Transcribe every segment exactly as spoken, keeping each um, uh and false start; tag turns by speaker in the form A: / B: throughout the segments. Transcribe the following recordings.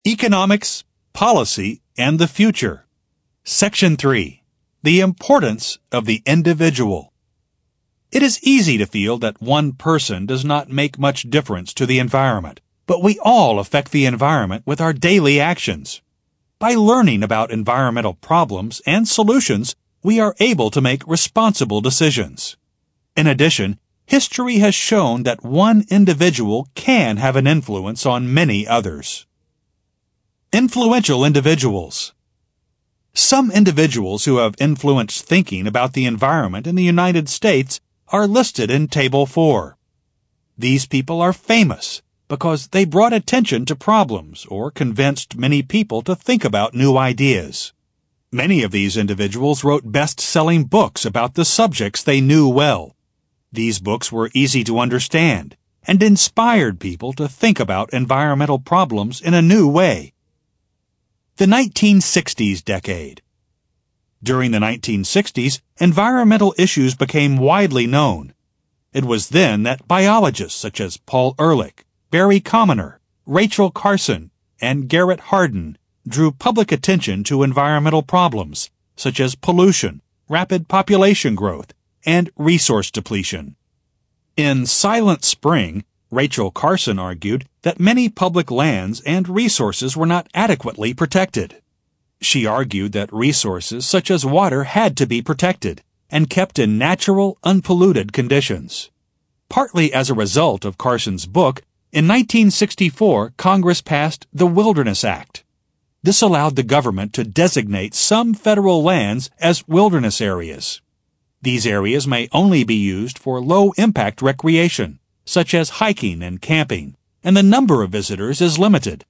A: Economics, Policy, and the Future. Section three. The Importance of the Individual. It is easy to feel that one person does not make much difference to the environment, but we all affect the environment with our daily actions. By learning about environmental problems and solutions, we are able to make responsible decisions. In addition, history has shown that one individual can have an influence on many others. Influential individuals. Some individuals who have influenced thinking about the environment in the United States are listed in Table four. These people are famous because they brought attention to problems or convinced many people to think about new ideas. Many of these individuals wrote best-selling books about the subjects they knew well. These books were easy to understand and inspired people to think about environmental problems in a new way. The nineteen sixties decade. During the nineteen sixties, environmental issues became widely known. It was then that biologists such as Paul Ehrlich, Barry Commoner, Rachel Carson, and Garrett Hardin drew public attention to environmental problems such as pollution, rapid population growth, and resource depletion. In Silent Spring, Rachel Carson argued that many public lands and resources were not adequately protected. She argued that resources such as water had to be protected and kept in natural, unpolluted conditions. Partly as a result of Carson's book, in nineteen sixty-four, Congress passed the Wilderness Act. This allowed the government to designate some federal lands as wilderness areas. These areas may only be used for low-impact recreation, such as hiking and camping, and the number of visitors is limited.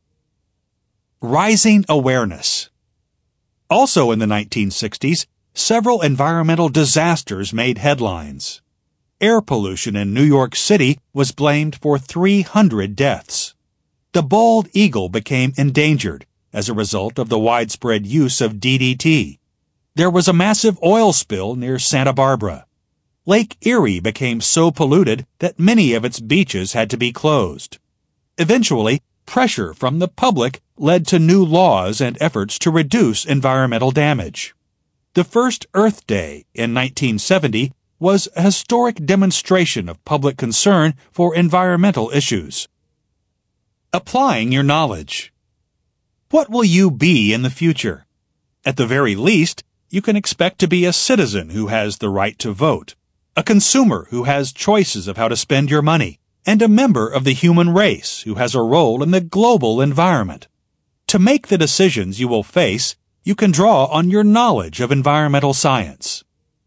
A: Rising awareness. Also in the nineteen sixties, several environmental disasters made headlines. Air pollution in New York City was blamed for three hundred deaths. The bald eagle became endangered as a result of the widespread use of D D T. There was a massive oil spill near Santa Barbara. Lake Erie became so polluted that many of its beaches had to be closed. Eventually, pressure from the public led to new laws and efforts to reduce environmental damage. The first Earth Day in nineteen seventy was a historic demonstration of public concern for environmental issues. Applying your knowledge. What will you be in the future? At the very least, you can expect to be a citizen who has the right to vote, a consumer who has choices of how to spend your money, and a member of the human race who has a role in the global environment. To make the decisions you will face, you can draw on your knowledge of environmental science.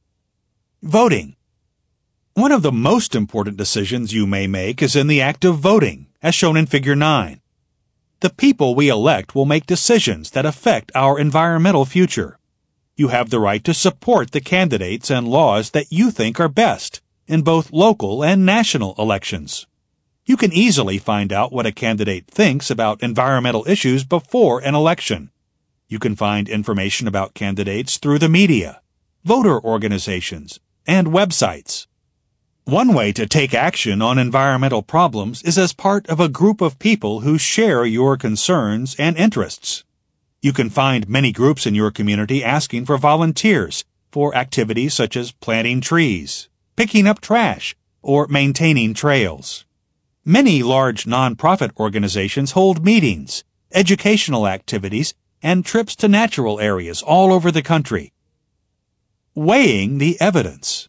A: Voting. One of the most important decisions you may make is in the act of voting, as shown in Figure nine. The people we elect will make decisions that affect our environmental future. You have the right to support the candidates and laws that you think are best in both local and national elections. You can easily find out what a candidate thinks about environmental issues before an election. You can find information about candidates through the media, voter organizations, and websites. One way to take action on environmental problems is as part of a group of people who share your concerns and interests. You can find many groups in your community asking for volunteers for activities such as planting trees, picking up trash, or maintaining trails. Many large nonprofit organizations hold meetings, educational activities, and trips to natural areas all over the country. Weighing the evidence.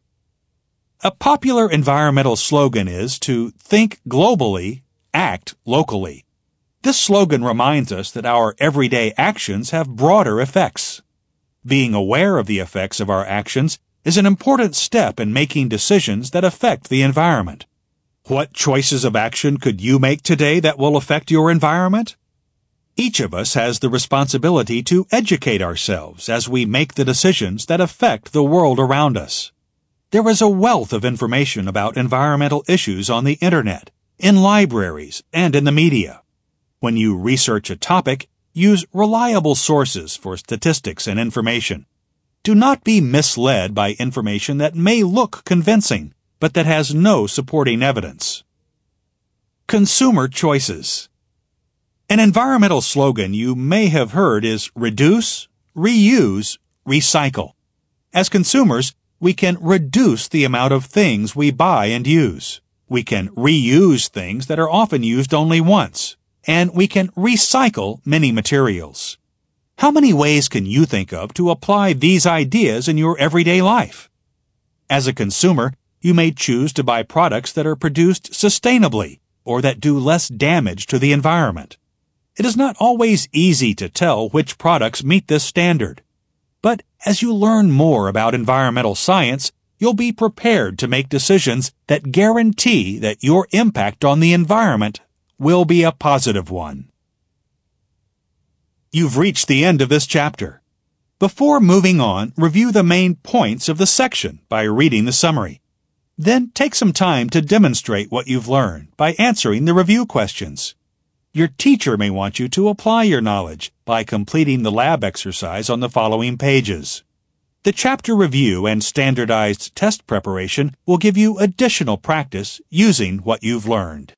A: A popular environmental slogan is to think globally, act locally. This slogan reminds us that our everyday actions have broader effects. Being aware of the effects of our actions is an important step in making decisions that affect the environment. What choices of action could you make today that will affect your environment? Each of us has the responsibility to educate ourselves as we make the decisions that affect the world around us. There is a wealth of information about environmental issues on the Internet, in libraries, and in the media. When you research a topic, use reliable sources for statistics and information. Do not be misled by information that may look convincing, but that has no supporting evidence. Consumer choices. An environmental slogan you may have heard is reduce, reuse, recycle. As consumers, we can reduce the amount of things we buy and use. We can reuse things that are often used only once. And we can recycle many materials. How many ways can you think of to apply these ideas in your everyday life? As a consumer, you may choose to buy products that are produced sustainably or that do less damage to the environment. It is not always easy to tell which products meet this standard. But as you learn more about environmental science, you'll be prepared to make decisions that guarantee that your impact on the environment will be a positive one. You've reached the end of this chapter. Before moving on, review the main points of the section by reading the summary. Then take some time to demonstrate what you've learned by answering the review questions. Your teacher may want you to apply your knowledge by completing the lab exercise on the following pages. The chapter review and standardized test preparation will give you additional practice using what you've learned.